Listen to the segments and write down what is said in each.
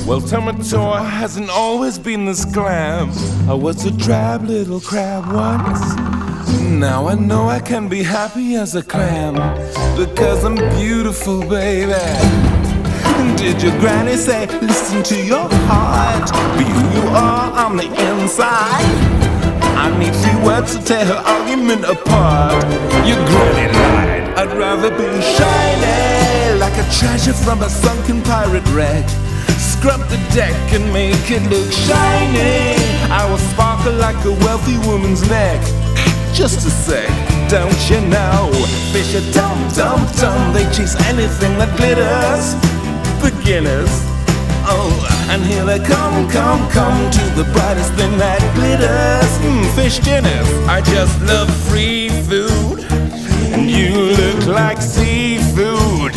Well, Terminator hasn't always been this glam. I was a drab little crab once. Now I know I can be happy as a clam, because I'm beautiful, baby. Did your granny say, listen to your heart, be who you are on the inside? I need 3 words to tear her argument apart. Your granny lied. I'd rather be shiny, like a treasure from a sunken pirate wreck. Scrub the deck and make it look shiny. I will sparkle like a wealthy woman's neck. Just a sec, don't you know? Fish are dumb, dumb, dumb. They chase anything that glitters. Beginners. Oh, and here they come, come, come to the brightest thing that glitters. Fish dinners. I just love free food, and you look like seafood.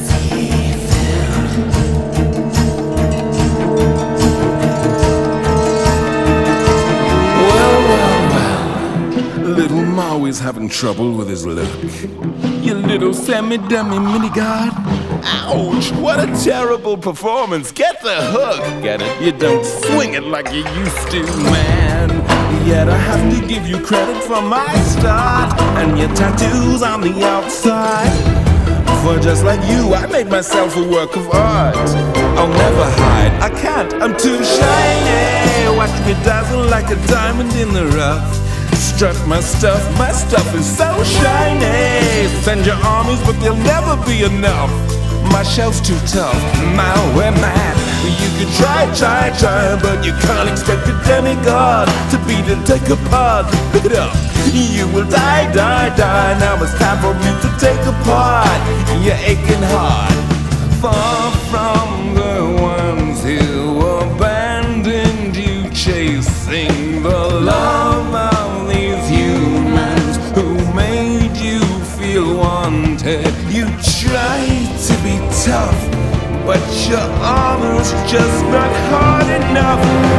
Little Maui's having trouble with his look. You little semi-dummy mini-god. Ouch, what a terrible performance. Get the hook. Get it? You don't swing it like you used to, man. Yet I have to give you credit for my start and your tattoos on the outside. For just like you, I made myself a work of art. I'll never hide, I can't, I'm too shiny. Watch me dazzle like a diamond in the rough. Strut my stuff is so shiny. Send your armies, but they'll never be enough. My shell's too tough, malware man. You can try, but you can't expect a demigod to beat and take apart. Pick it up, you will die. Now it's time for me to take apart your aching heart. Far from the ones who abandoned you, chasing the love of these humans who made you feel wanted. You tried to be tough, but your armor's just not hard enough.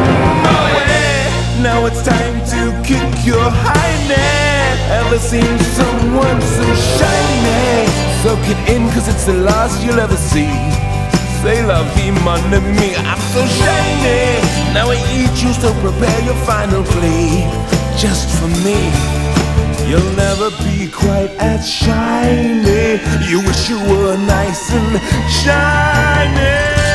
Now it's time to kick your highness. Ever seen someone so shiny? Soak it in, cause it's the last you'll ever see. Say la vie, mon ami, I'm so shiny. Now I eat you, so prepare your final plea. Just for me, you'll never be quite as shiny. You wish you were nice and shiny.